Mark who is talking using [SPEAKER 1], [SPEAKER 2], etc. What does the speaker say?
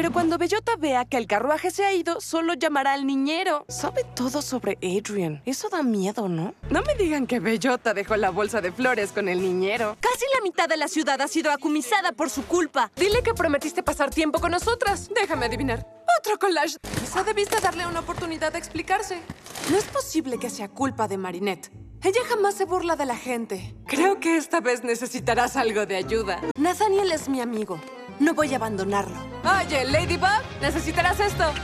[SPEAKER 1] Pero cuando Bellota vea que el carruaje se ha ido, solo llamará al niñero. Sabe todo sobre Adrien. Eso da miedo, ¿no? No me digan que Bellota dejó la bolsa de flores con el niñero.
[SPEAKER 2] Casi la mitad de la ciudad ha sido acumisada por su culpa.
[SPEAKER 3] Dile que prometiste pasar tiempo con nosotras. Déjame adivinar. Otro collage. Quizá debiste darle una oportunidad de explicarse. No es posible que sea culpa de Marinette. Ella jamás se burla de la gente. Creo que esta vez necesitarás algo de ayuda.
[SPEAKER 2] Nathaniel es mi amigo. No voy a abandonarlo.
[SPEAKER 3] Oye, Ladybug, necesitarás esto.